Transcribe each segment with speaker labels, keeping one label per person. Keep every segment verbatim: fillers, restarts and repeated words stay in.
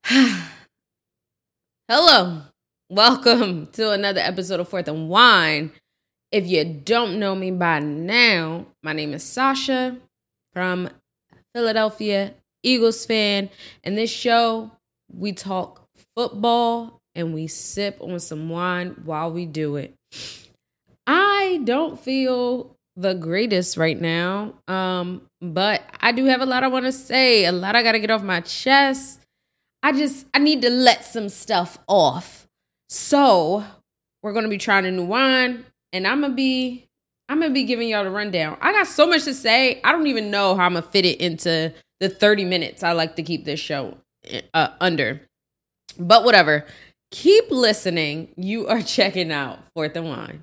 Speaker 1: Hello, welcome to another episode of Fourth and Wine. If you don't know me by now, my name is Sasha from Philadelphia, Eagles fan. And this show, we talk football and we sip on some wine while we do it. I don't feel the greatest right now, um, but I do have a lot I want to say, a lot I got to get off my chest. I just, I need to let some stuff off. So we're going to be trying a new wine and I'm going to be, I'm going to be giving y'all the rundown. I got so much to say. I don't even know how I'm going to fit it into the thirty minutes I like to keep this show uh, under. But whatever. Keep listening. You are checking out Fourth and Wine.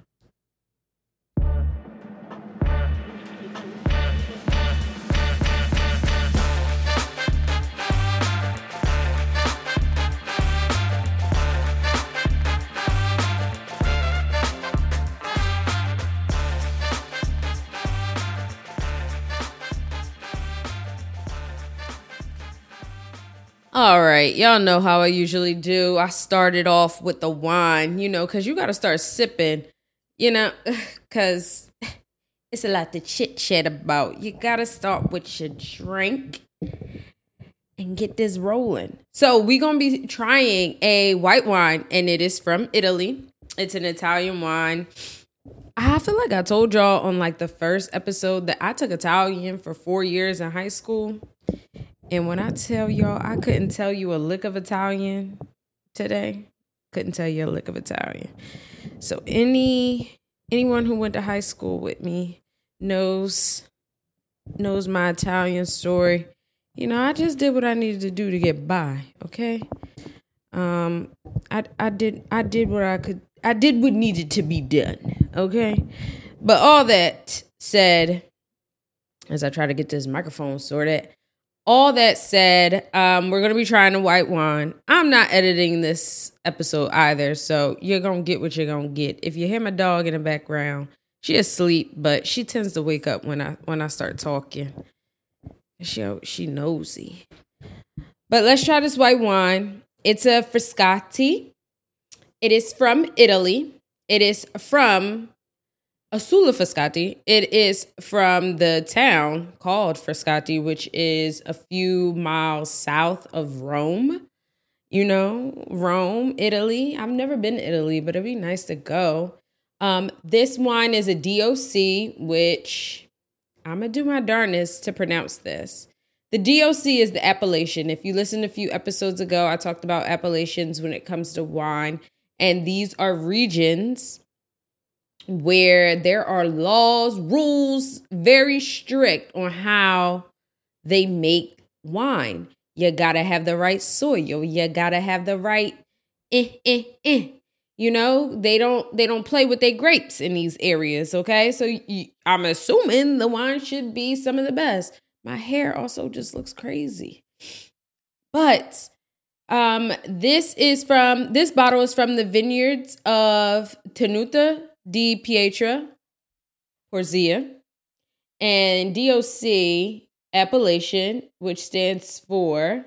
Speaker 1: All right, y'all know how I usually do. I started off with the wine, you know, because you got to start sipping, you know, because it's a lot to chit-chat about. You got to start with your drink and get this rolling. So we're going to be trying a white wine, and it is from Italy. It's an Italian wine. I feel like I told y'all on like the first episode that I took Italian for four years in high school. And when I tell y'all, I couldn't tell you a lick of Italian today. Couldn't tell you a lick of Italian. So any anyone who went to high school with me knows knows my Italian story. You know, I just did what I needed to do to get by. Okay. Um, I I did I did what I could. I did what needed to be done. Okay. But all that said, as I try to get this microphone sorted. All that said, um, we're going to be trying a white wine. I'm not editing this episode either, so you're going to get what you're going to get. If you hear my dog in the background, she asleep, but she tends to wake up when I when I start talking. She, she nosy. But let's try this white wine. It's a Frascati. It is from Italy. It is from Assulo Frascati. It is from the town called Frascati, which is a few miles south of Rome. You know, Rome, Italy. I've never been to Italy, but it'd be nice to go. Um, this wine is a D O C, which I'm going to do my darnest to pronounce this. The D O C is the appellation. If you listened a few episodes ago, I talked about appellations when it comes to wine. And these are regions where there are laws, rules, very strict on how they make wine. You gotta have the right soil. You gotta have the right, eh, eh, eh. You know, they don't they don't play with their grapes in these areas. Okay, so you, I'm assuming the wine should be some of the best. My hair also just looks crazy, but um, this is from this bottle is from the vineyards of Tenuta di Pietra, Porzia, and D O C appellation, which stands for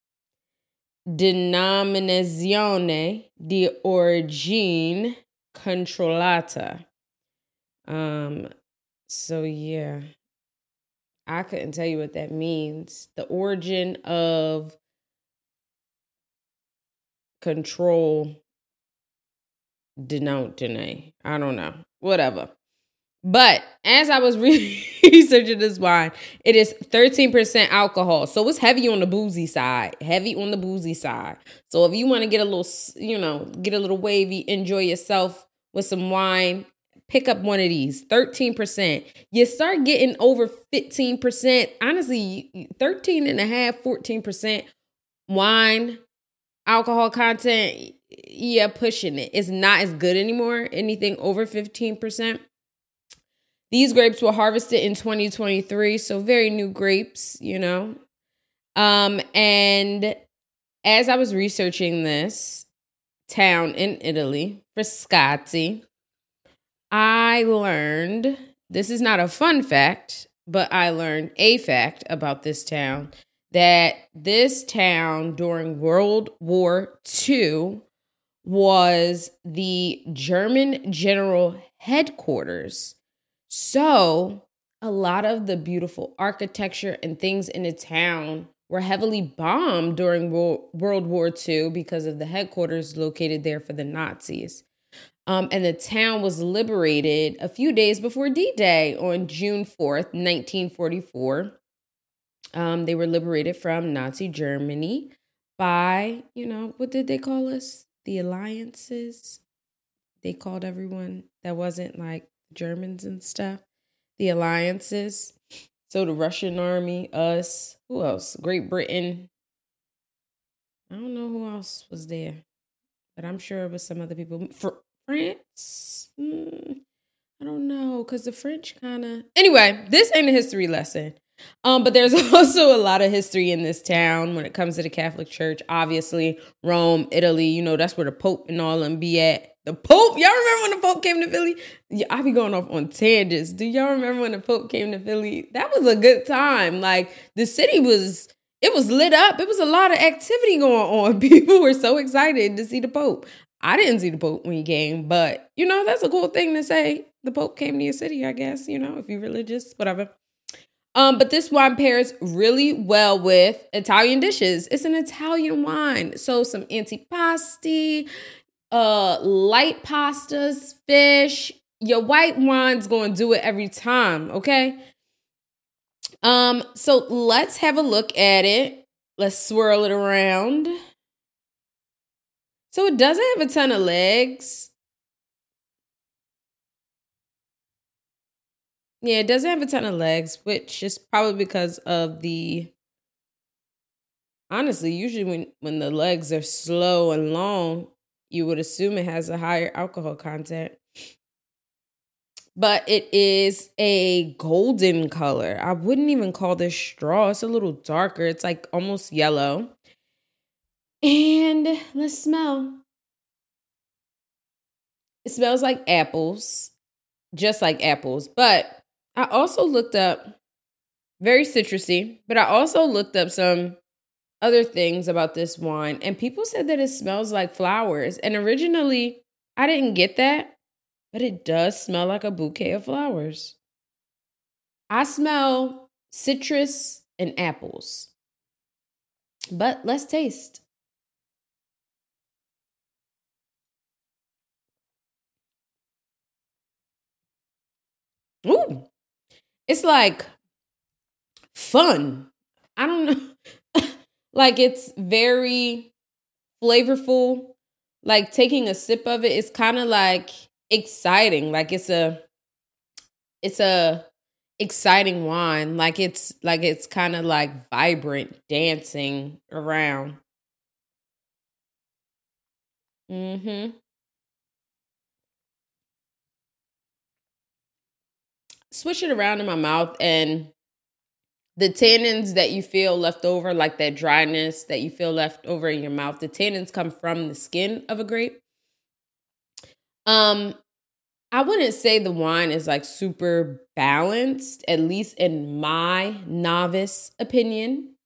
Speaker 1: Denominazione di Origine Controllata. Um, so yeah, I couldn't tell you what that means. The origin of control denote, I don't know, whatever. But as I was researching this wine, it is thirteen percent alcohol. So it's heavy on the boozy side, heavy on the boozy side. So if you want to get a little, you know, get a little wavy, enjoy yourself with some wine, pick up one of these, thirteen percent. You start getting over fifteen percent, honestly, thirteen and a half, fourteen percent wine, alcohol content, yeah, pushing it. It's not as good anymore. Anything over fifteen percent. These grapes were harvested in twenty twenty-three, so very new grapes, you know. Um, and as I was researching this town in Italy, Frascati, I learned, this is not a fun fact, but I learned a fact about this town, that this town during World War Two was the German general headquarters. So a lot of the beautiful architecture and things in the town were heavily bombed during World War Two because of the headquarters located there for the Nazis. Um, and the town was liberated a few days before D-Day on June fourth, nineteen forty-four. Um, they were liberated from Nazi Germany by, you know, what did they call us? The alliances. They called everyone that wasn't like Germans and stuff. The alliances. So the Russian army, us, who else? Great Britain. I don't know who else was there, but I'm sure it was some other people. For France? Mm, I don't know, because the French kind of... Anyway, this ain't a history lesson. Um, but there's also a lot of history in this town when it comes to the Catholic Church. Obviously, Rome, Italy, you know, that's where the Pope and all them be at. The Pope, y'all remember when the Pope came to Philly? Yeah, I be going off on tangents. Do y'all remember when the Pope came to Philly? That was a good time. Like, the city was, it was lit up. It was a lot of activity going on. People were so excited to see the Pope. I didn't see the Pope when he came, but, you know, that's a cool thing to say. The Pope came to your city, I guess, you know, if you're religious, whatever. Um, but this wine pairs really well with Italian dishes. It's an Italian wine. So some antipasti, uh, light pastas, fish. Your white wine's going to do it every time, okay? Um, so let's have a look at it. Let's swirl it around. So it doesn't have a ton of legs. Yeah, it doesn't have a ton of legs, which is probably because of the, honestly, usually when, when the legs are slow and long, you would assume it has a higher alcohol content. But it is a golden color. I wouldn't even call this straw. It's a little darker. It's like almost yellow. And let's smell. It smells like apples, just like apples, but I also looked up, very citrusy, but I also looked up some other things about this wine, and people said that it smells like flowers. And originally, I didn't get that, but it does smell like a bouquet of flowers. I smell citrus and apples. But let's taste. Ooh, it's like fun. I don't know. Like, it's very flavorful. Like, taking a sip of it is kind of like exciting. Like, it's a it's a exciting wine. Like, it's like it's kind of like vibrant, dancing around. Mm-hmm. Swish it around in my mouth, and the tannins that you feel left over, like that dryness that you feel left over in your mouth, the tannins come from the skin of a grape. Um, I wouldn't say the wine is like super balanced, at least in my novice opinion.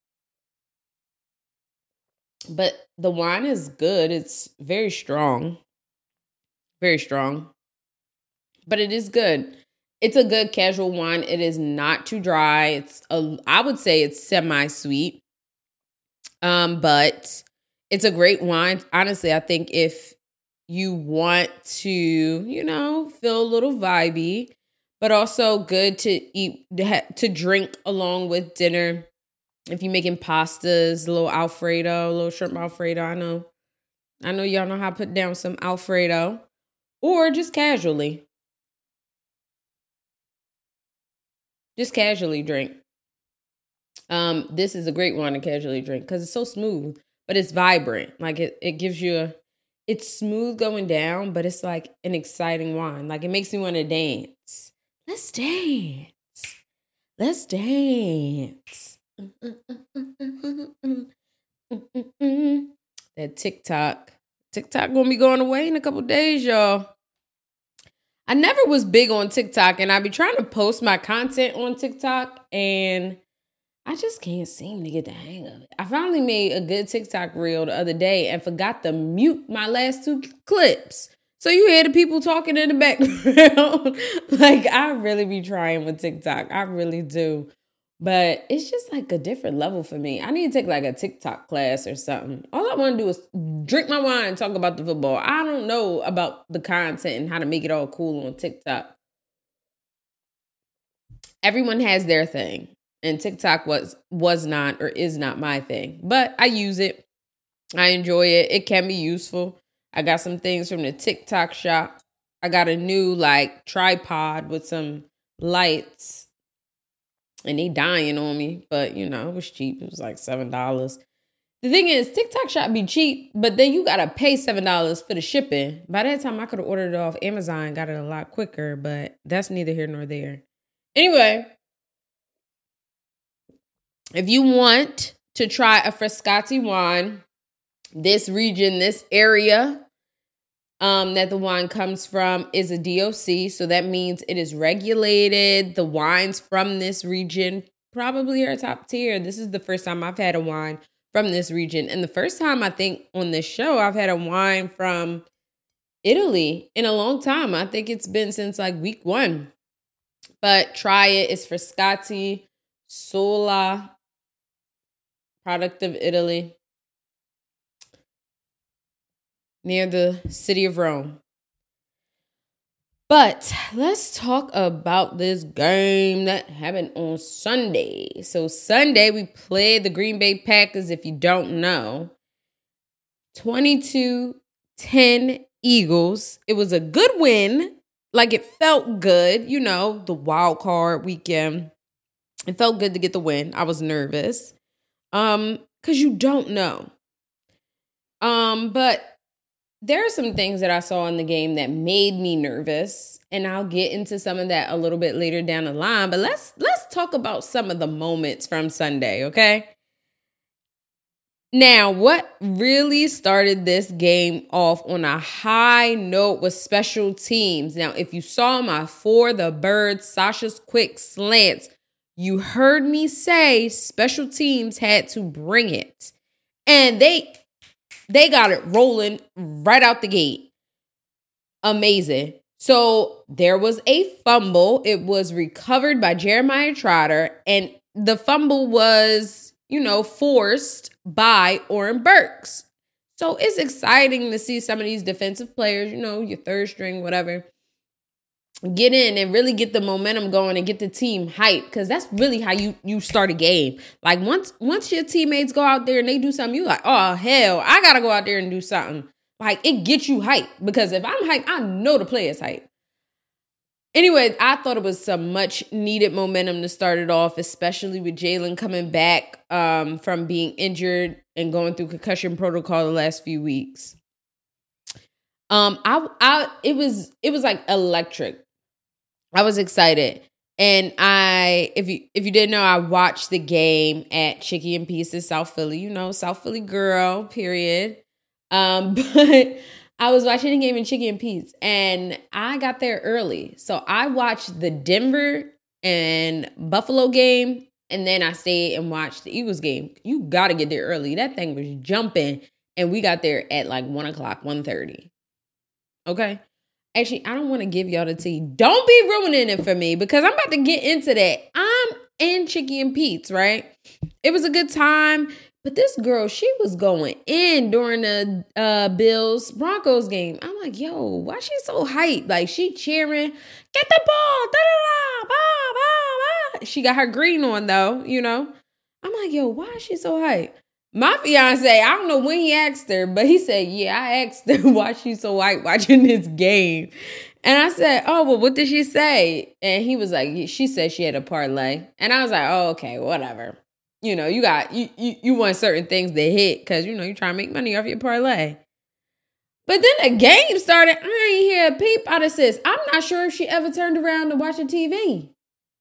Speaker 1: But the wine is good. It's very strong. Very strong. But it is good. It's a good casual wine. It is not too dry. It's a, I would say it's semi-sweet. Um, but it's a great wine. Honestly, I think if you want to, you know, feel a little vibey, but also good to eat, to drink along with dinner. If you're making pastas, a little Alfredo, a little shrimp Alfredo. I know, I know y'all know how to put down some Alfredo, or just casually. Just casually drink. Um, this is a great one to casually drink because it's so smooth, but it's vibrant. Like it, it gives you a, it's smooth going down, but it's like an exciting wine. Like it makes me want to dance. Let's dance. Let's dance. That TikTok. TikTok gonna be going away in a couple days, y'all. I never was big on TikTok, and I be trying to post my content on TikTok, and I just can't seem to get the hang of it. I finally made a good TikTok reel the other day and forgot to mute my last two clips. So you hear the people talking in the background. Like, I really be trying with TikTok. I really do. But it's just like a different level for me. I need to take like a TikTok class or something. All I want to do is drink my wine and talk about the football. I don't know about the content and how to make it all cool on TikTok. Everyone has their thing. And TikTok was was not or is not my thing. But I use it. I enjoy it. It can be useful. I got some things from the TikTok shop. I got a new like tripod with some lights. And they dying on me. But, you know, it was cheap. It was like seven dollars. The thing is, TikTok shop be cheap. But then you got to pay seven dollars for the shipping. By that time, I could have ordered it off Amazon. Got it a lot quicker. But that's neither here nor there. Anyway. If you want to try a Frascati wine, this region, this area um, that the wine comes from is a D O C. So that means it is regulated. The wines from this region probably are top tier. This is the first time I've had a wine from this region. And the first time I think on this show, I've had a wine from Italy in a long time. I think it's been since like week one. But try it. It's Frascati Sola. Product of Italy, near the city of Rome. But let's talk about this game that happened on Sunday. So Sunday, we played the Green Bay Packers, if you don't know. twenty-two ten Eagles. It was a good win. Like, it felt good, you know, the wild card weekend. It felt good to get the win. I was nervous. Um, because you don't know. Um, but there are some things that I saw in the game that made me nervous, and I'll get into some of that a little bit later down the line. But let's let's talk about some of the moments from Sunday, okay? Now, what really started this game off on a high note was special teams. Now, if you saw my For the Birds, Sasha's quick slants, you heard me say special teams had to bring it. And they they got it rolling right out the gate. Amazing. So there was a fumble. It was recovered by Jeremiah Trotter. And the fumble was, you know, forced by Oren Burks. So it's exciting to see some of these defensive players, you know, your third string, whatever, get in and really get the momentum going and get the team hyped, because that's really how you you start a game. Like once once your teammates go out there and they do something, you like, oh hell, I gotta go out there and do something. Like it gets you hyped, because if I'm hyped, I know the player's hyped. Anyway, I thought it was some much needed momentum to start it off, especially with Jalen coming back um, from being injured and going through concussion protocol the last few weeks. Um, I, I, it was, it was like electric. I was excited. And I, if you, if you didn't know, I watched the game at Chicky and Pieces, South Philly, you know, South Philly girl, period. Um, but I was watching the game in Chicky and Pete's, and I got there early. So I watched the Denver and Buffalo game, and then I stayed and watched the Eagles game. You got to get there early. That thing was jumping, and we got there at like one o'clock, one thirty. Okay? Actually, I don't want to give y'all the tea. Don't be ruining it for me, because I'm about to get into that. I'm in Chicky and Pete's, right? It was a good time. But this girl, she was going in during the uh, Bills Broncos game. I'm like, yo, why she so hyped? Like, she cheering, get the ball, da da da, ba ba ba. She got her green on though, you know. I'm like, yo, why is she so hyped? My fiance, I don't know when he asked her, but he said, yeah, I asked her why she's so hyped watching this game. And I said, oh, well, what did she say? And he was like, she said she had a parlay. And I was like, oh, okay, whatever. You know, you got, you, you, you want certain things to hit because, you know, you're trying to make money off your parlay. But then the game started. I ain't hear a peep out of sis. I'm not sure if she ever turned around to watch the T V.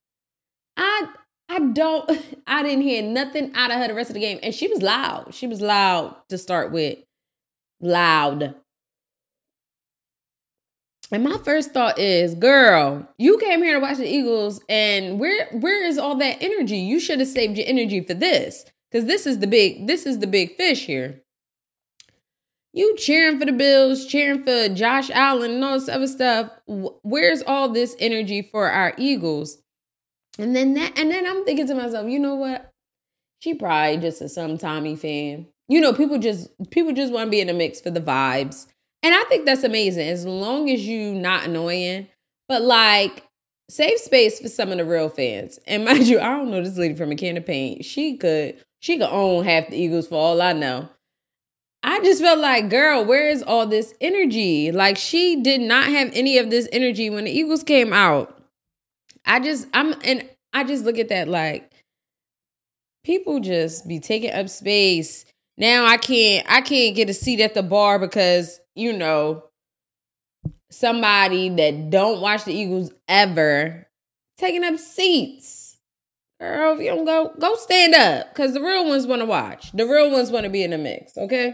Speaker 1: I, I don't, I didn't hear nothing out of her the rest of the game. And she was loud. She was loud to start with. Loud. And my first thought is, girl, you came here to watch the Eagles, and where where is all that energy? You should have saved your energy for this, because this is the big this is the big fish here. You cheering for the Bills, cheering for Josh Allen and all this other stuff. Where's all this energy for our Eagles? And then that, and then I'm thinking to myself, you know what? She probably just a some Tommy fan. You know, people just people just want to be in the mix for the vibes. And I think that's amazing, as long as you not annoying. But, like, save space for some of the real fans. And mind you, I don't know this lady from a can of paint. She could, she could own half the Eagles for all I know. I just felt like, girl, where is all this energy? Like, she did not have any of this energy when the Eagles came out. I just, I'm, and I just look at that like, people just be taking up space. Now I can't, I can't get a seat at the bar because, you know, somebody that don't watch the Eagles ever taking up seats. Girl, if you don't go, go stand up, because the real ones want to watch. The real ones want to be in the mix, okay?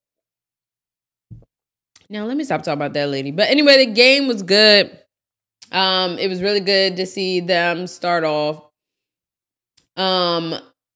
Speaker 1: Now, let me stop talking about that lady. But anyway, the game was good. Um, it was really good to see them start off. Um,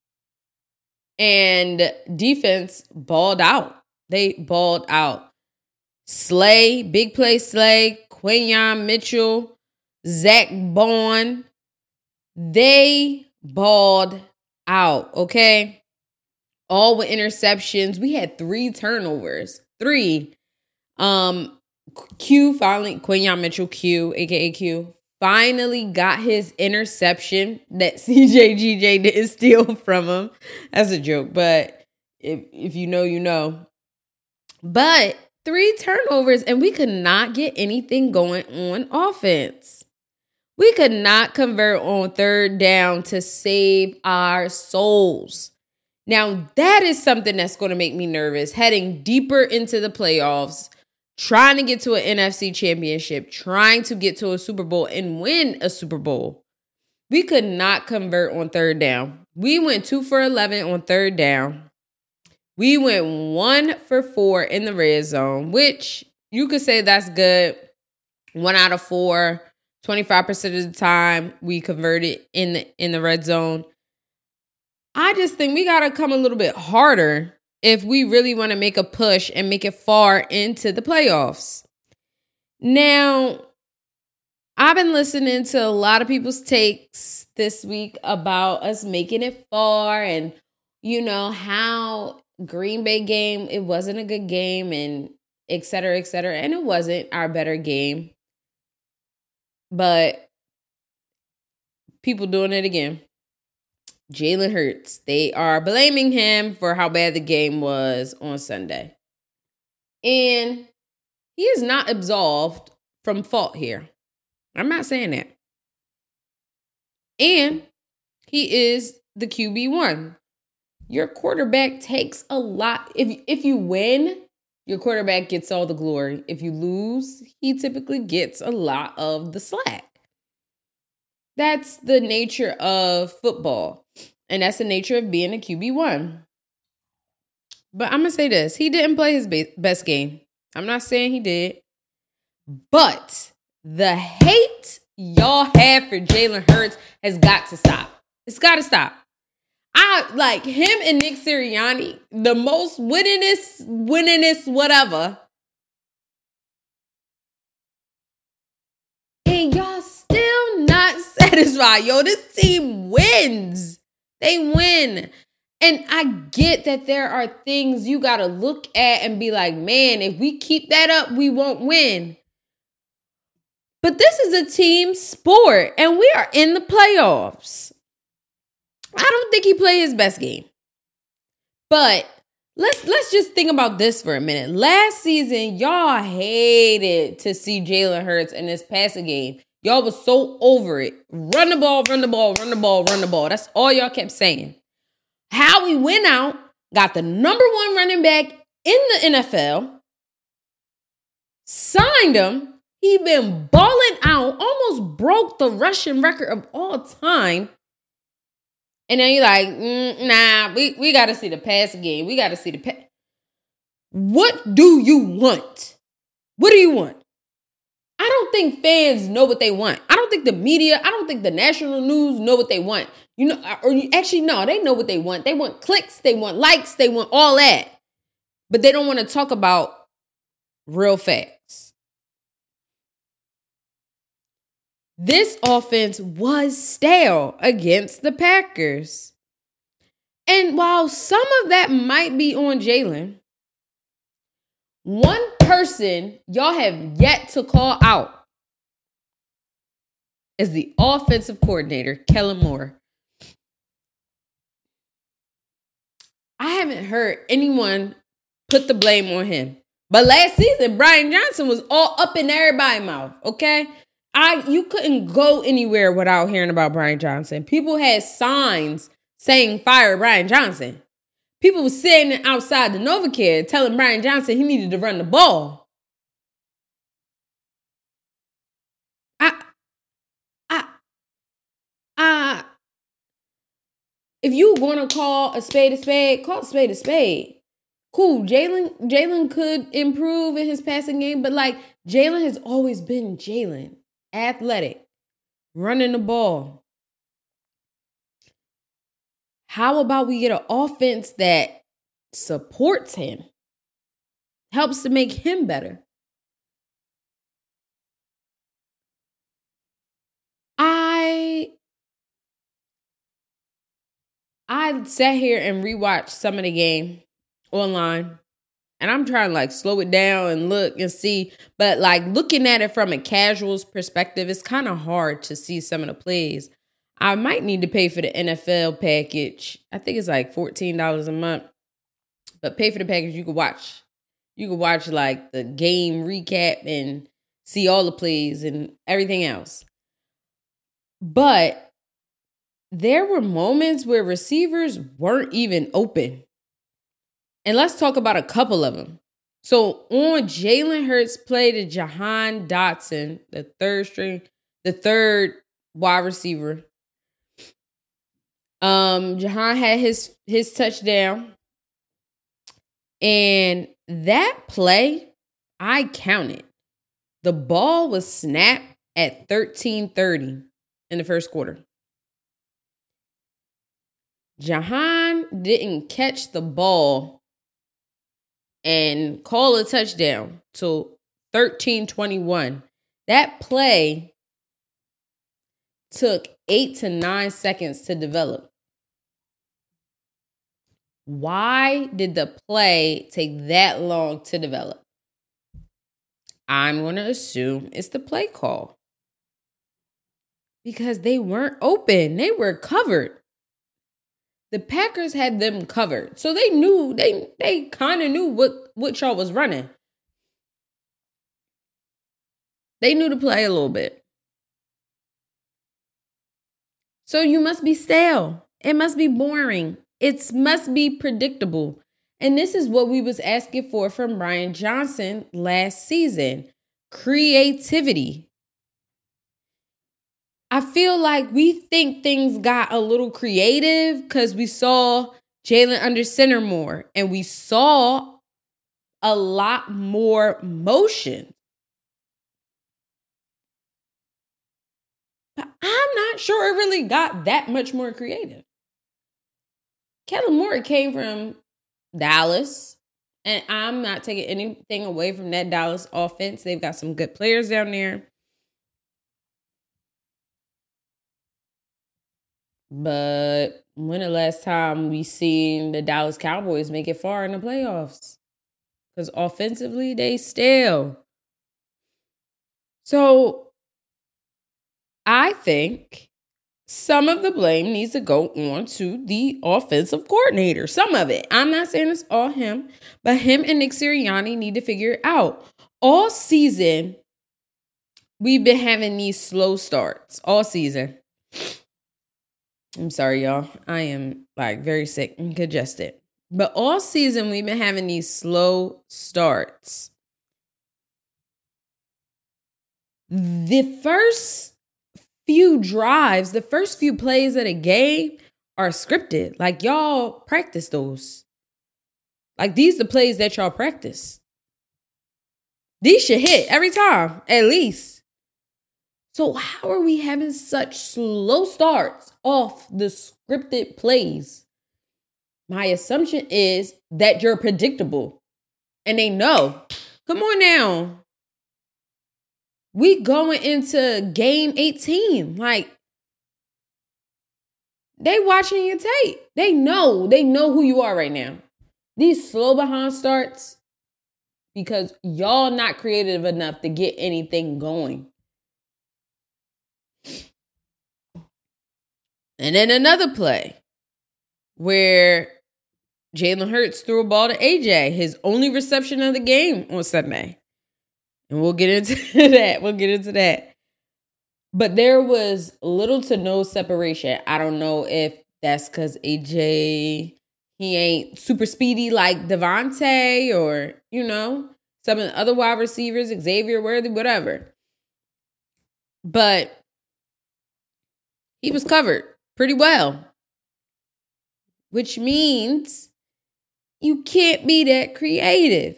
Speaker 1: and defense balled out. They balled out. Slay, big play Slay, Quinyon Mitchell, Zach Bond. They balled out, okay? All with interceptions. We had three turnovers. Three. Um, Q finally, Quinyon Mitchell, Q, a k a. Q, finally got his interception that C J G J didn't steal from him. That's a joke, but if if you know, you know. But three turnovers, and we could not get anything going on offense. We could not convert on third down to save our souls. Now, that is something that's going to make me nervous, heading deeper into the playoffs, trying to get to an N F C championship, trying to get to a Super Bowl and win a Super Bowl. We could not convert on third down. We went two for eleven on third down. We went one for four in the red zone, which you could say that's good. One out of four, twenty-five percent of the time we converted in the in the red zone. I just think we got to come a little bit harder if we really want to make a push and make it far into the playoffs. Now, I've been listening to a lot of people's takes this week about us making it far and, you know, how Green Bay game, it wasn't a good game and et cetera, et cetera. And it wasn't our better game. But people doing it again. Jalen Hurts. They are blaming him for how bad the game was on Sunday. And he is not absolved from fault here. I'm not saying that. And he is the Q B one. Your quarterback takes a lot. If, if you win, your quarterback gets all the glory. If you lose, he typically gets a lot of the slack. That's the nature of football. And that's the nature of being a Q B one. But I'm going to say this. He didn't play his be- best game. I'm not saying he did. But the hate y'all have for Jalen Hurts has got to stop. It's got to stop. I like him and Nick Sirianni, the most winningest, winningest, whatever. And y'all still not satisfied. Yo, this team wins. They win. And I get that there are things you got to look at and be like, man, if we keep that up, we won't win. But this is a team sport, and we are in the playoffs. I don't think he played his best game. But let's let's just think about this for a minute. Last season, y'all hated to see Jalen Hurts in this passing game. Y'all was so over it. Run the ball, run the ball, run the ball, run the ball. That's all y'all kept saying. How we went out, got the number one running back in the N F L, signed him. He been balling out, almost broke the rushing record of all time. And then you're like, mm, nah, we, we got to see the passing game. We got to see the pass. What do you want? What do you want? I I don't think fans know what they want. I don't think the media, I don't think the national news know what they want. You know, or you, actually, no, they know what they want. They want clicks, they want likes, they want all that. But they don't want to talk about real facts. This offense was stale against the Packers. And while some of that might be on Jalen, one person y'all have yet to call out is the offensive coordinator, Kellen Moore. I haven't heard anyone put the blame on him. But last season, Brian Johnson was all up in everybody's mouth, okay? I you couldn't go anywhere without hearing about Brian Johnson. People had signs saying fire Brian Johnson. People were sitting outside the NovaCare telling Brian Johnson he needed to run the ball. I, I, I, if you want to call a spade a spade, call a spade a spade. Cool, Jalen, Jalen could improve in his passing game, but like Jalen has always been Jalen, athletic, running the ball. How about we get an offense that supports him, helps to make him better? I I sat here and rewatched some of the game online, and I'm trying to like slow it down and look and see. But like looking at it from a casual's perspective, it's kind of hard to see some of the plays. I might need to pay for the N F L package. I think it's like fourteen dollars a month. But pay for the package, you can watch. You can watch like the game recap and see all the plays and everything else. But there were moments where receivers weren't even open. And let's talk about a couple of them. So on Jalen Hurts play to Jahan Dotson, the third string, the third wide receiver. Um, Jahan had his his touchdown. And that play, I counted. The ball was snapped at thirteen thirty in the first quarter. Jahan didn't catch the ball and call a touchdown till thirteen twenty-one. That play took eight to nine seconds to develop. Why did the play take that long to develop? I'm going to assume it's the play call. Because they weren't open. They were covered. The Packers had them covered. So they knew, they they kind of knew what, what y'all was running. They knew the play a little bit. So you must be stale. It must be boring. It must be predictable. And this is what we was asking for from Brian Johnson last season. Creativity. I feel like we think things got a little creative because we saw Jalen under center more. And we saw a lot more motion. But I'm not sure it really got that much more creative. Kellen Moore came from Dallas, and I'm not taking anything away from that Dallas offense. They've got some good players down there. But when the last time we seen the Dallas Cowboys make it far in the playoffs? Because offensively, they stale. So I think some of the blame needs to go on to the offensive coordinator. Some of it. I'm not saying it's all him, but him and Nick Sirianni need to figure it out. All season, we've been having these slow starts. All season. I'm sorry, y'all. I am like very sick and congested. But all season, we've been having these slow starts. The first few drives, the first few plays of the game are scripted. Like, y'all practice those. Like, these are the plays that y'all practice. These should hit every time, at least. So how are we having such slow starts off the scripted plays? My assumption is that you're predictable. And they know. Come on now. We going into game eighteen. Like, they watching your tape. They know. They know who you are right now. These slow behind starts, because y'all not creative enough to get anything going. And then another play where Jalen Hurts threw a ball to A J, his only reception of the game on Sunday. And we'll get into that. We'll get into that. But there was little to no separation. I don't know if that's because A J, he ain't super speedy like Devontae or, you know, some of the other wide receivers, Xavier Worthy, whatever. But he was covered pretty well, which means you can't be that creative.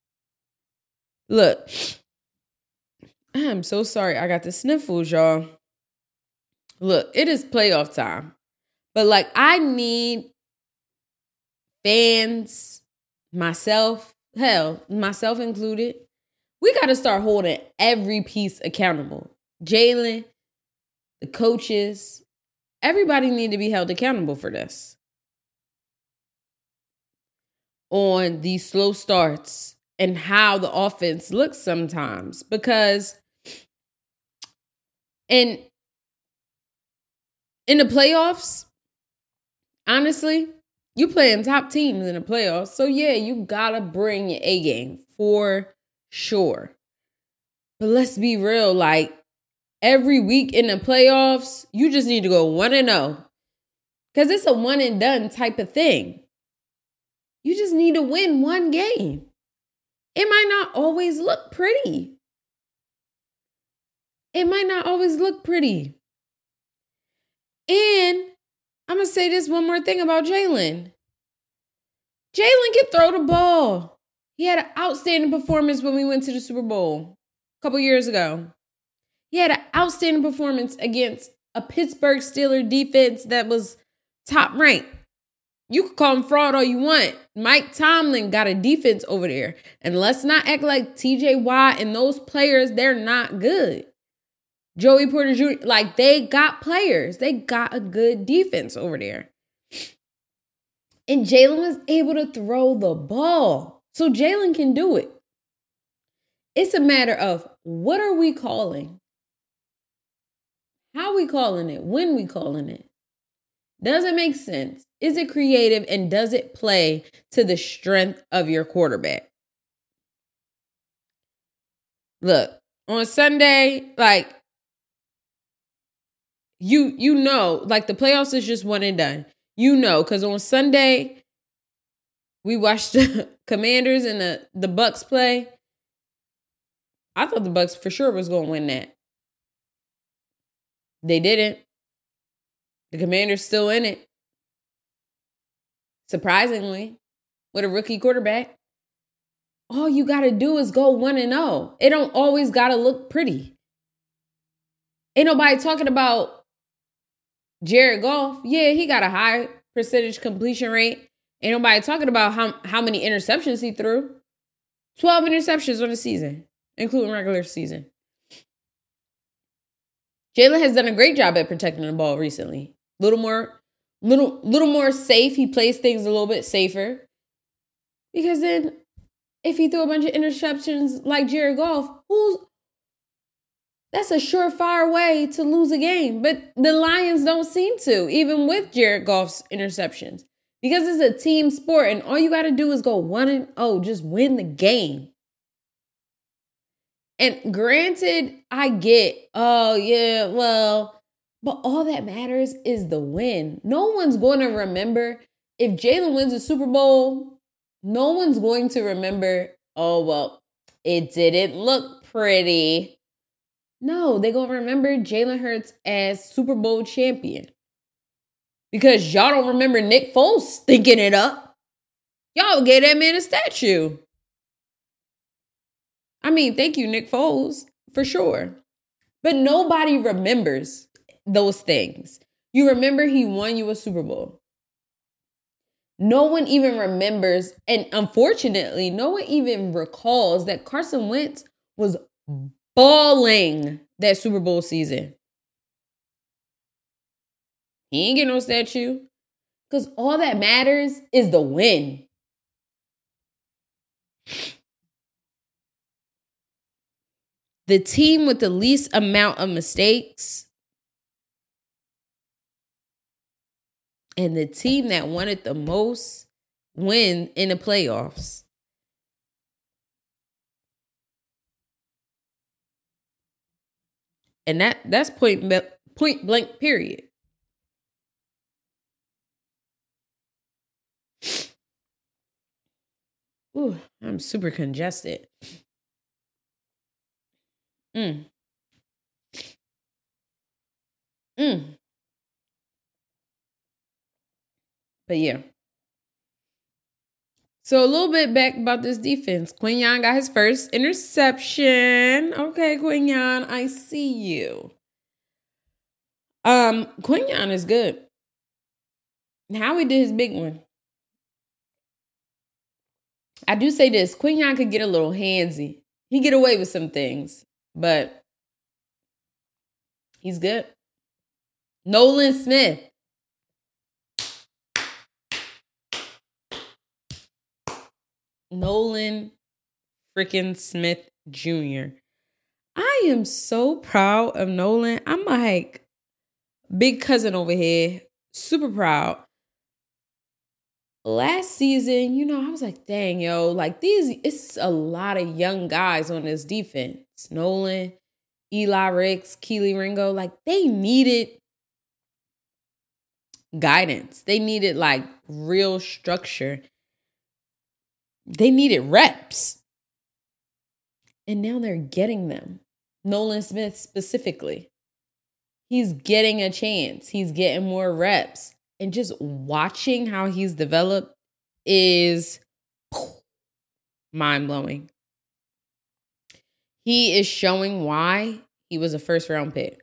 Speaker 1: Look, I am so sorry I got the sniffles, y'all. Look, it is playoff time. But, like, I need fans, myself, hell, myself included. We got to start holding every piece accountable. Jalen, the coaches, everybody need to be held accountable for this. On these slow starts and how the offense looks sometimes. Because in, in the playoffs, honestly, you playing top teams in the playoffs. So, yeah, you got to bring your A game for sure. But let's be real. Like, every week in the playoffs, you just need to go one and oh. Because it's a one and done type of thing. You just need to win one game. It might not always look pretty. It might not always look pretty. And I'm going to say this one more thing about Jalen. Jalen can throw the ball. He had an outstanding performance when we went to the Super Bowl a couple years ago. He had an outstanding performance against a Pittsburgh Steelers defense that was top ranked. You could call him fraud all you want. Mike Tomlin got a defense over there. And let's not act like T J Watt and those players, they're not good. Joey Porter Junior, like, they got players. They got a good defense over there. And Jalen was able to throw the ball. So Jalen can do it. It's a matter of, what are we calling? How are we calling it? When we calling it? Does it make sense? Is it creative? And does it play to the strength of your quarterback? Look, on Sunday, like, you you know, like, the playoffs is just one and done. You know, because on Sunday, we watched the Commanders and the, the Bucks play. I thought the Bucks for sure was going to win that. They didn't. The Commanders still in it. Surprisingly, with a rookie quarterback. All you got to do is go one and oh. It don't always got to look pretty. Ain't nobody talking about Jared Goff. Yeah, he got a high percentage completion rate. Ain't nobody talking about how, how many interceptions he threw. twelve interceptions on the season, including regular season. Jalen has done a great job at protecting the ball recently. Little more, little, little more safe. He plays things a little bit safer. Because then, if he threw a bunch of interceptions like Jared Goff, who's that's a surefire way to lose a game. But the Lions don't seem to, even with Jared Goff's interceptions. Because it's a team sport, and all you got to do is go one and oh, just win the game. And granted, I get, oh, yeah, well, but all that matters is the win. No one's going to remember, if Jalen wins a Super Bowl, no one's going to remember, oh, well, it didn't look pretty. No, they're going to remember Jalen Hurts as Super Bowl champion. Because y'all don't remember Nick Foles stinking it up. Y'all gave that man a statue. I mean, thank you, Nick Foles, for sure. But nobody remembers those things. You remember he won you a Super Bowl. No one even remembers, and unfortunately, no one even recalls that Carson Wentz was balling that Super Bowl season. He ain't get no statue. Because all that matters is the win. The team with the least amount of mistakes and the team that wanted the most win in the playoffs. And that that's point, point blank, period. Ooh, I'm super congested. Mm. Mm. But yeah. So a little bit back about this defense. Quinyon got his first interception. Okay, Quinyon, I see you. Um, Quinyon is good. Howie did his big one. I do say this, Quinyon could get a little handsy. He get away with some things, but he's good. Nolan Smith. Nolan freaking Smith Junior I am so proud of Nolan. I'm like big cousin over here. Super proud. Last season, you know, I was like, dang, yo, like these, it's a lot of young guys on this defense. Nolan, Eli Ricks, Keely Ringo, like they needed guidance. They needed like real structure. They needed reps. And now they're getting them. Nolan Smith specifically. He's getting a chance. He's getting more reps. And just watching how he's developed is mind-blowing. He is showing why he was a first-round pick.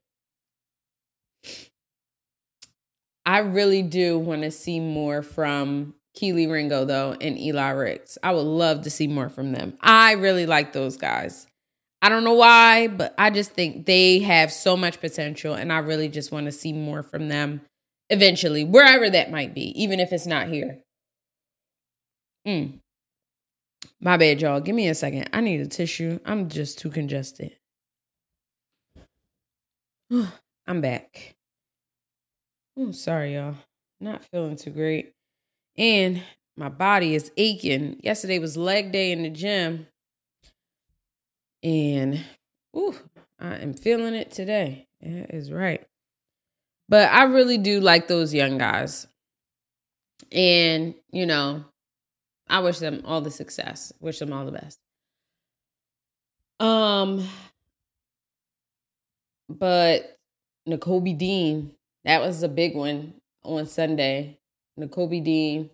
Speaker 1: I really do want to see more from Keely Ringo, though, and Eli Ricks. I would love to see more from them. I really like those guys. I don't know why, but I just think they have so much potential, and I really just want to see more from them eventually, wherever that might be, even if it's not here. Mm. My bad, y'all. Give me a second. I need a tissue. I'm just too congested. I'm back. Oh, sorry, y'all. Not feeling too great. And my body is aching. Yesterday was leg day in the gym. And ooh, I am feeling it today. That is right. But I really do like those young guys. And, you know, I wish them all the success. Wish them all the best. Um, but Nakobe Dean, that was a big one on Sunday. Nakobe Dean,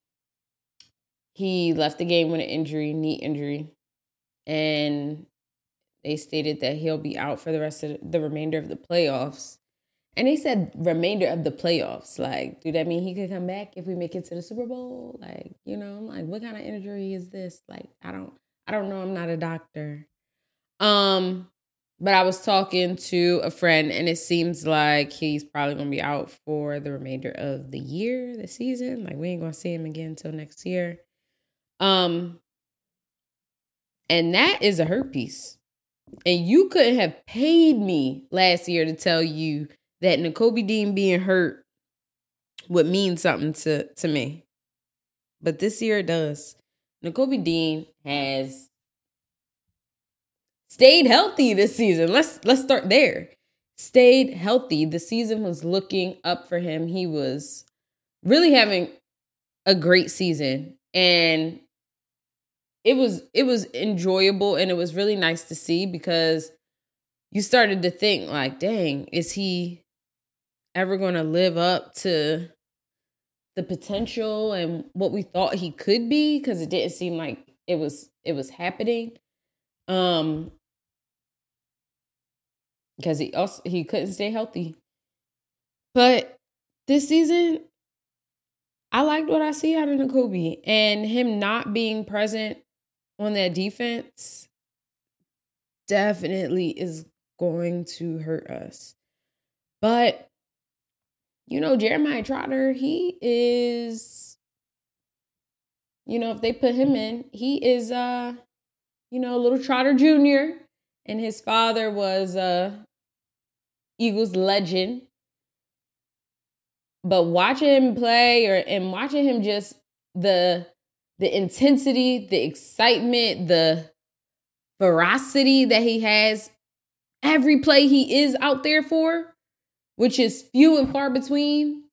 Speaker 1: he left the game with an injury, knee injury. And they stated that he'll be out for the rest of the remainder of the playoffs. And they said remainder of the playoffs. Like, do that mean he could come back if we make it to the Super Bowl? Like, you know, I'm like, what kind of injury is this? Like, I don't, I don't know. I'm not a doctor. Um, but I was talking to a friend, and it seems like he's probably gonna be out for the remainder of the year, the season. Like, we ain't gonna see him again until next year. Um, and that is a hurt piece. And you couldn't have paid me last year to tell you that Nakobe Dean being hurt would mean something to, to me. But this year it does. Nakobe Dean has stayed healthy this season. Let's let's start there. Stayed healthy. The season was looking up for him. He was really having a great season. And it was it was enjoyable, and it was really nice to see, because you started to think like, dang, is he ever going to live up to the potential and what we thought he could be? Because it didn't seem like it was it was happening. Um, because he also he couldn't stay healthy. But this season, I liked what I see out of Nakobe, and him not being present on that defense definitely is going to hurt us. But, you know, Jeremiah Trotter, he is, you know, if they put him in, he is, uh, you know, a little Trotter Junior And his father was a Eagles legend. But watching him play or and watching him just the the intensity, the excitement, the ferocity that he has every play he is out there for, which is few and far between,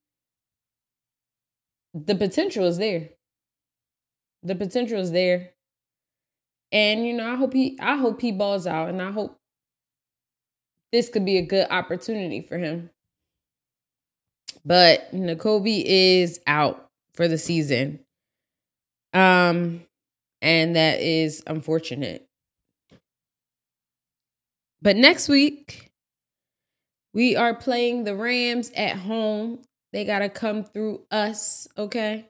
Speaker 1: the potential is there. The potential is there. And, you know, I hope he I hope he balls out, and I hope this could be a good opportunity for him. But Nakobe is out for the season. Um, and that is unfortunate. But next week, we are playing the Rams at home. They got to come through us, okay?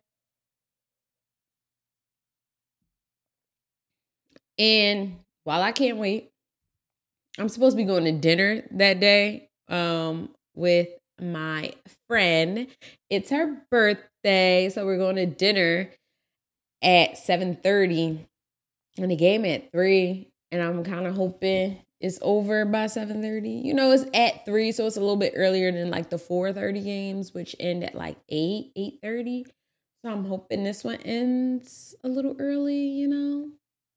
Speaker 1: And while I can't wait, I'm supposed to be going to dinner that day um, with my friend. It's her birthday, so we're going to dinner at seven thirty and the game at three. And I'm kind of hoping it's over by seven thirty. You know, it's at three, so it's a little bit earlier than like the four thirty games, which end at like eight, eight thirty. So I'm hoping this one ends a little early, you know.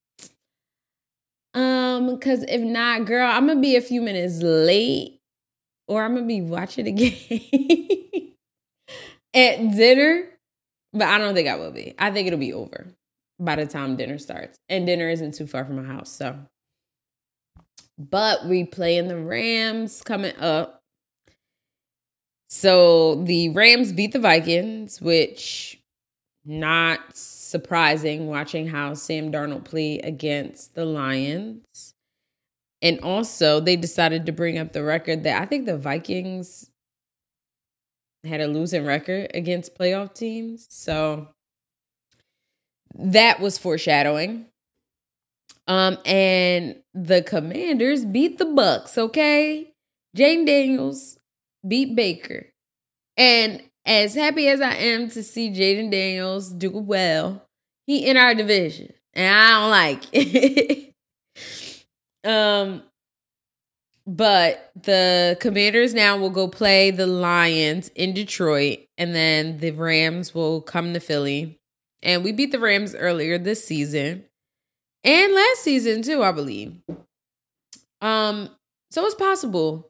Speaker 1: Um, because if not, girl, I'm gonna be a few minutes late, or I'm gonna be watching the game at dinner. But I don't think I will be. I think it'll be over by the time dinner starts. And dinner isn't too far from my house, so. But we playing the Rams coming up. So the Rams beat the Vikings, which not surprising watching how Sam Darnold played against the Lions. And also they decided to bring up the record that I think the Vikings had a losing record against playoff teams. So that was foreshadowing. Um, and the Commanders beat the Bucks, okay? Jayden Daniels beat Baker. And as happy as I am to see Jayden Daniels do well, he in our division. And I don't like it. um, But the Commanders now will go play the Lions in Detroit. And then the Rams will come to Philly. And we beat the Rams earlier this season. And last season, too, I believe. Um, so it's possible.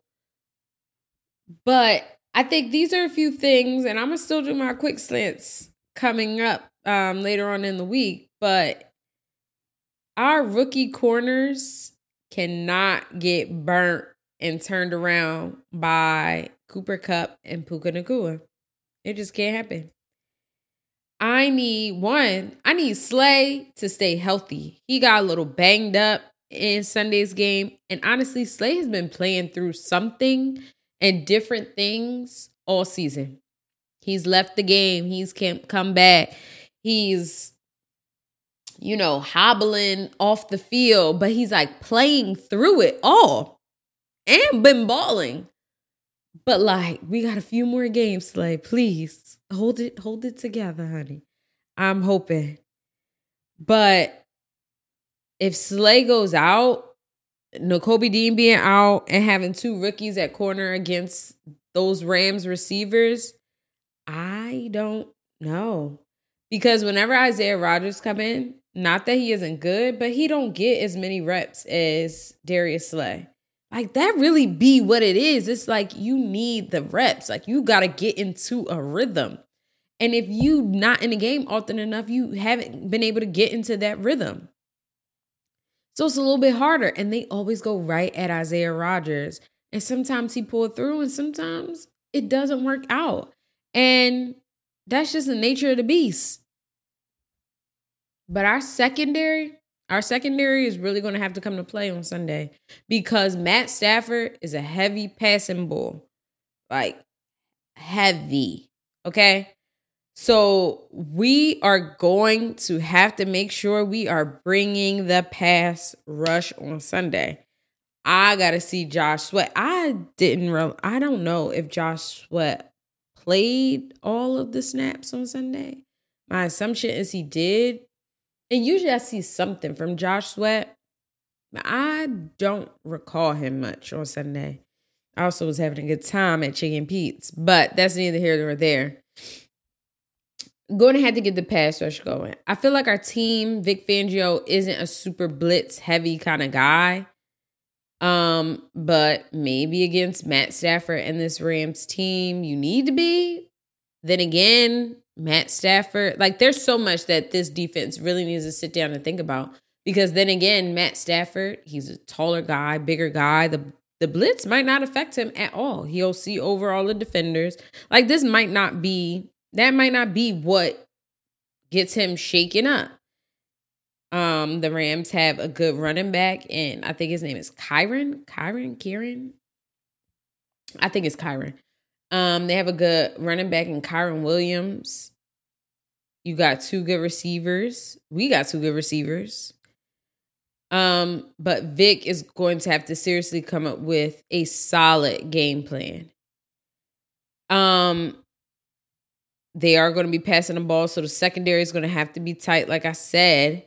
Speaker 1: But I think these are a few things, and I'm going to still do my quick slants coming up um, later on in the week. But our rookie corners cannot get burnt and turned around by Cooper Kupp and Puka Nacua. It just can't happen. I need one, I need Slay to stay healthy. He got a little banged up in Sunday's game. And honestly, Slay has been playing through something and different things all season. He's left the game. He's can't come back. He's, you know, hobbling off the field, but he's like playing through it all and been balling. But like, we got a few more games, Slay. Please hold it, hold it together, honey. I'm hoping. But if Slay goes out, Nakobe Dean being out and having two rookies at corner against those Rams receivers, I don't know. Because whenever Isaiah Rodgers come in, not that he isn't good, but he don't get as many reps as Darius Slay. Like, that really be what it is. It's like you need the reps. Like, you got to get into a rhythm. And if you not in the game often enough, you haven't been able to get into that rhythm. So it's a little bit harder. And they always go right at Isaiah Rodgers. And sometimes he pulled through and sometimes it doesn't work out. And that's just the nature of the beast. But our secondary, Our secondary is really going to have to come to play on Sunday because Matt Stafford is a heavy passing bull. Like, heavy. Okay? So we are going to have to make sure we are bringing the pass rush on Sunday. I got to see Josh Sweat. I didn't real I don't know if Josh Sweat played all of the snaps on Sunday. My assumption is he did. And usually I see something from Josh Sweat. But I don't recall him much on Sunday. I also was having a good time at Chicken Pete's. But that's neither here nor there. Going to have to get the pass rush going. I feel like our team, Vic Fangio, isn't a super blitz heavy kind of guy. Um, but maybe against Matt Stafford and this Rams team, you need to be. Then again, Matt Stafford, like there's so much that this defense really needs to sit down and think about. Because then again, Matt Stafford, he's a taller guy, bigger guy. The the blitz might not affect him at all. He'll see over all the defenders. Like this might not be, that might not be what gets him shaken up. Um, the Rams have a good running back, and I think his name is Kyren. Kyren? Kieran? I think it's Kyren. Um, they have a good running back in Kyren Williams. You got two good receivers. We got two good receivers. Um, but Vic is going to have to seriously come up with a solid game plan. Um, they are going to be passing the ball, so the secondary is going to have to be tight, like I said.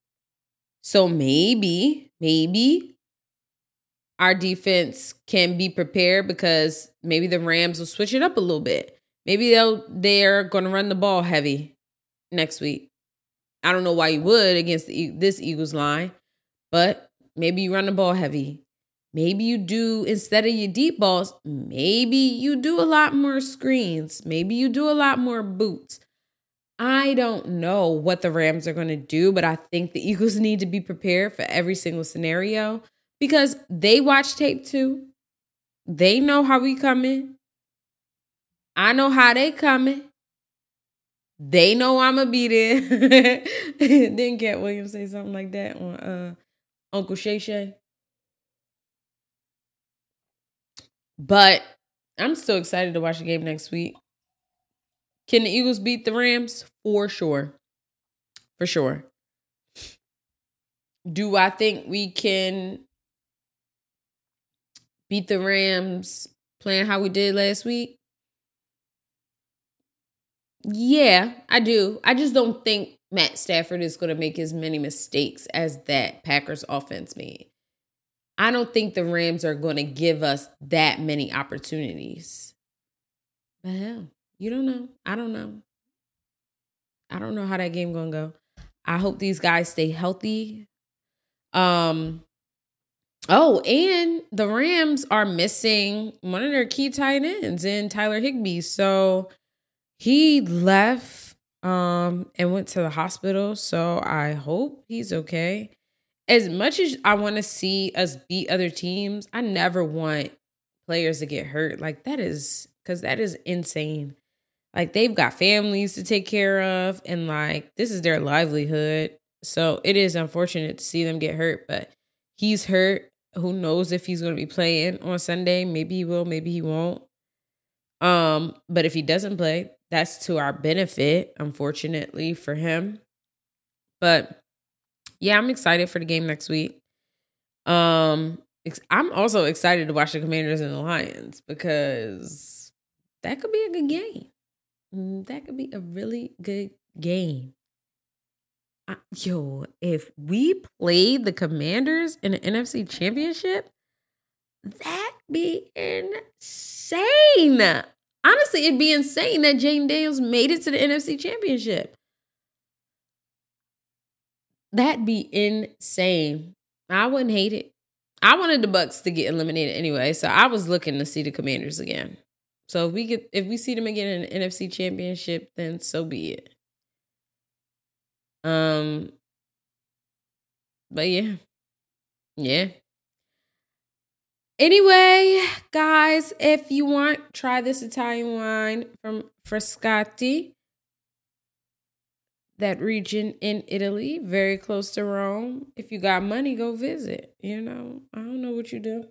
Speaker 1: So maybe, maybe our defense can be prepared because maybe the Rams will switch it up a little bit. Maybe they'll, they're going to run the ball heavy next week. I don't know why you would against the, this Eagles line, but maybe you run the ball heavy. Maybe you do, instead of your deep balls, maybe you do a lot more screens. Maybe you do a lot more boots. I don't know what the Rams are going to do, but I think the Eagles need to be prepared for every single scenario because they watch tape too. They know how we coming. I know how they coming. They know I'm going to be there. Didn't Cat Williams say something like that on uh, Uncle Shay Shay? But I'm still excited to watch the game next week. Can the Eagles beat the Rams? For sure. For sure. Do I think we can beat the Rams playing how we did last week? Yeah, I do. I just don't think Matt Stafford is going to make as many mistakes as that Packers offense made. I don't think the Rams are going to give us that many opportunities. But hell, you don't know. I don't know. I don't know how that game going to go. I hope these guys stay healthy. Um. Oh, and the Rams are missing one of their key tight ends in Tyler Higbee. So he left um, and went to the hospital. So I hope he's okay. As much as I want to see us beat other teams, I never want players to get hurt. Like that is, because that is insane. Like they've got families to take care of and like this is their livelihood. So it is unfortunate to see them get hurt, but he's hurt. Who knows if he's going to be playing on Sunday? Maybe he will, maybe he won't. Um, but if he doesn't play, that's to our benefit, unfortunately for him. But yeah, I'm excited for the game next week. Um, I'm also excited to watch the Commanders and the Lions because that could be a good game. That could be a really good game. I, yo, if we played the Commanders in the N F C Championship, that'd be insane. Honestly, it'd be insane that Jaden Daniels made it to the N F C Championship. That'd be insane. I wouldn't hate it. I wanted the Bucks to get eliminated anyway, so I was looking to see the Commanders again. So if we get if we see them again in the N F C Championship, then so be it. Um, but yeah, yeah. Anyway, guys, if you want, try this Italian wine from Frascati. that region in Italy, very close to Rome. If you got money, go visit. You know, I don't know what you do.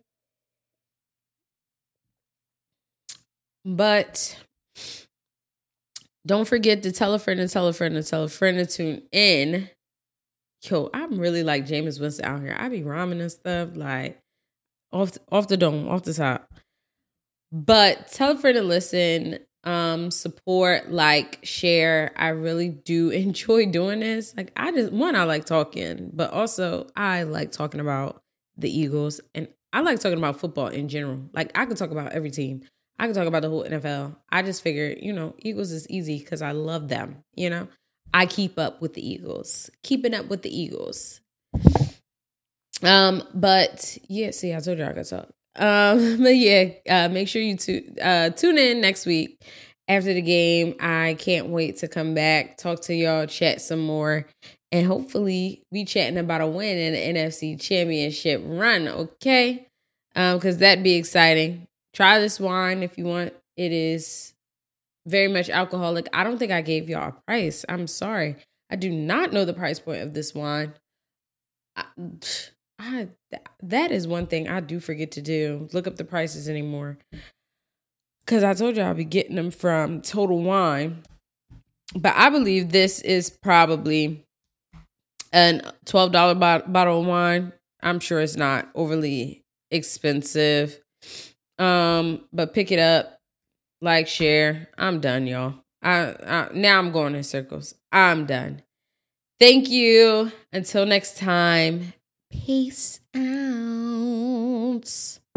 Speaker 1: But don't forget to tell a friend and tell a friend and tell a friend to tune in. Yo, I'm really like Jameis Winston out here. I be rhyming and stuff like off off the dome, off the top. But tell a friend to listen. Um, support, like, share. I really do enjoy doing this. Like, I just, one, I like talking, but also I like talking about the Eagles, and I like talking about football in general. Like, I could talk about every team. I could talk about the whole N F L. I just figured, you know, Eagles is easy because I love them, you know? I keep up with the Eagles. Keeping up with the Eagles. Um, but yeah, see, I told you I could talk. Um, but yeah, uh, make sure you tu- uh, tune in next week after the game. I can't wait to come back, talk to y'all, chat some more, and hopefully we chatting about a win in the N F C Championship run, okay? Um, because that'd be exciting. Try this wine if you want. It is very much alcoholic. I don't think I gave y'all a price. I'm sorry. I do not know the price point of this wine. I, I that is one thing I do forget to do. Look up the prices anymore. Because I told you I'll be getting them from Total Wine. But I believe this is probably a twelve dollars bot- bottle of wine. I'm sure it's not overly expensive. Um, but pick it up, like, share. I'm done, y'all. I, I now I'm going in circles. I'm done. Thank you. Until next time. Peace out.